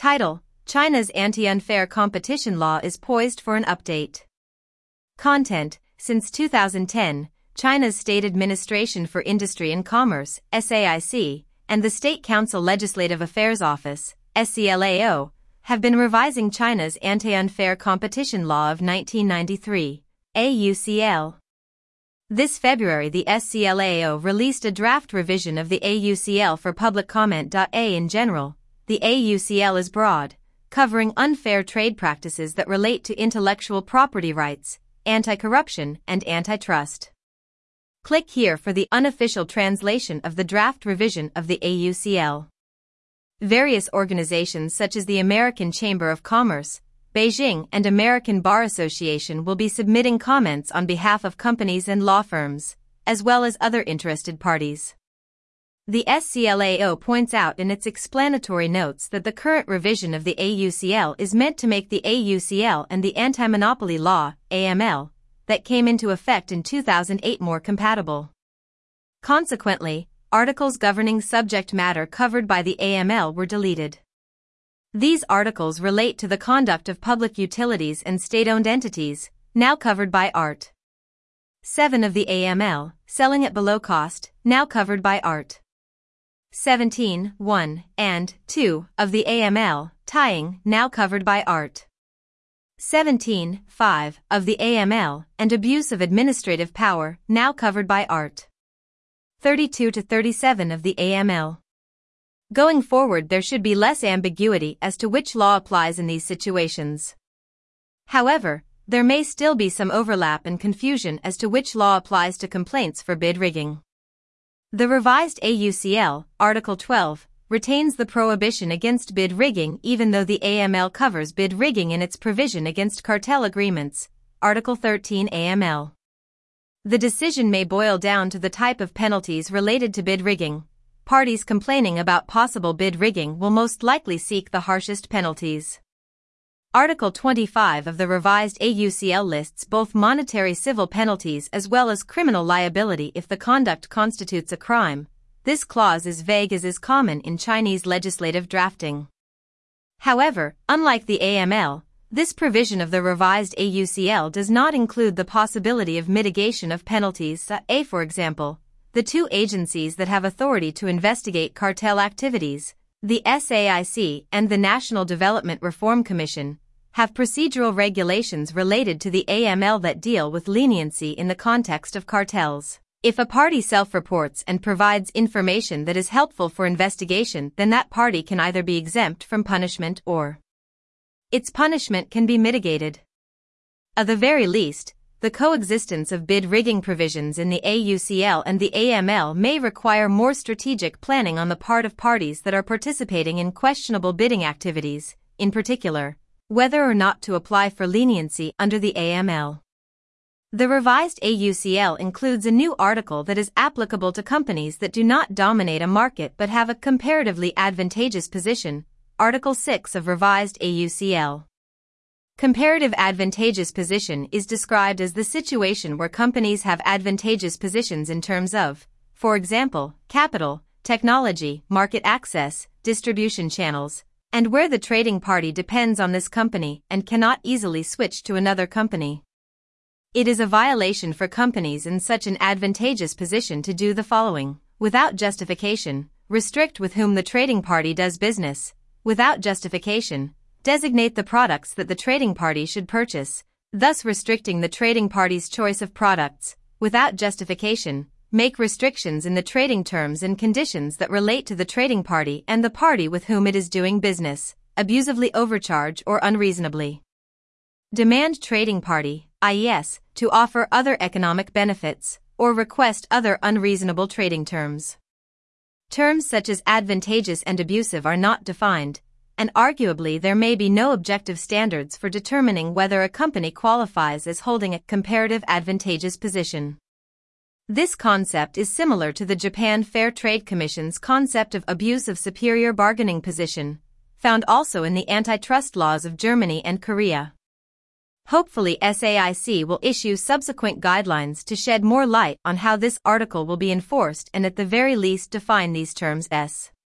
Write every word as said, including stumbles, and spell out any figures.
Title: China's anti-unfair competition law is poised for an update. Content: Since two thousand ten, China's State Administration for Industry and Commerce, S A I C, and the State Council Legislative Affairs Office, S C L A O, have been revising China's anti-unfair competition law of nineteen ninety-three, A U C L. This February, the S C L A O released a draft revision of the A U C L for public comment. A in general, the A U C L is broad, covering unfair trade practices that relate to intellectual property rights, anti-corruption, and antitrust. Click here for the unofficial translation of the draft revision of the A U C L. Various organizations such as the American Chamber of Commerce, Beijing, and American Bar Association will be submitting comments on behalf of companies and law firms, as well as other interested parties. The S C L A O points out in its explanatory notes that the current revision of the A U C L is meant to make the A U C L and the Anti-Monopoly Law, A M L, that came into effect in two thousand eight more compatible. Consequently, articles governing subject matter covered by the A M L were deleted. These articles relate to the conduct of public utilities and state-owned entities, now covered by Art. seven of the A M L, selling at below cost, now covered by Art. seventeen, one, and two of the A M L, tying, now covered by Art. seventeen, five of the A M L, and abuse of administrative power, now covered by Art. thirty-two to thirty-seven of the A M L. Going forward, there should be less ambiguity as to which law applies in these situations. However, there may still be some overlap and confusion as to which law applies to complaints for bid rigging. The revised A U C L, Article twelve, retains the prohibition against bid rigging even though the A M L covers bid rigging in its provision against cartel agreements, Article thirteen A M L. The decision may boil down to the type of penalties related to bid rigging. Parties complaining about possible bid rigging will most likely seek the harshest penalties. Article twenty-five of the revised A U C L lists both monetary civil penalties as well as criminal liability if the conduct constitutes a crime. This clause is vague as is common in Chinese legislative drafting. However, unlike the A M L, this provision of the revised A U C L does not include the possibility of mitigation of penalties. A, for example, the two agencies that have authority to investigate cartel activities, the S A I C and the National Development Reform Commission, have procedural regulations related to the A M L that deal with leniency in the context of cartels. If a party self-reports and provides information that is helpful for investigation, then that party can either be exempt from punishment or its punishment can be mitigated. At the very least, the coexistence of bid rigging provisions in the A U C L and the A M L may require more strategic planning on the part of parties that are participating in questionable bidding activities, in particular, whether or not to apply for leniency under the A M L. The revised A U C L includes a new article that is applicable to companies that do not dominate a market but have a comparatively advantageous position, Article six of revised A U C L. Comparative advantageous position is described as the situation where companies have advantageous positions in terms of, for example, capital, technology, market access, distribution channels, and where the trading party depends on this company and cannot easily switch to another company. It is a violation for companies in such an advantageous position to do the following: without justification, restrict with whom the trading party does business; without justification, designate the products that the trading party should purchase, thus restricting the trading party's choice of products; without justification, make restrictions in the trading terms and conditions that relate to the trading party and the party with whom it is doing business, abusively overcharge or unreasonably demand trading party, that is, to offer other economic benefits, or request other unreasonable trading terms. Terms such as advantageous and abusive are not defined, and arguably there may be no objective standards for determining whether a company qualifies as holding a comparative advantageous position. This concept is similar to the Japan Fair Trade Commission's concept of abuse of superior bargaining position, found also in the antitrust laws of Germany and Korea. Hopefully S A I C will issue subsequent guidelines to shed more light on how this article will be enforced and at the very least define these terms. S.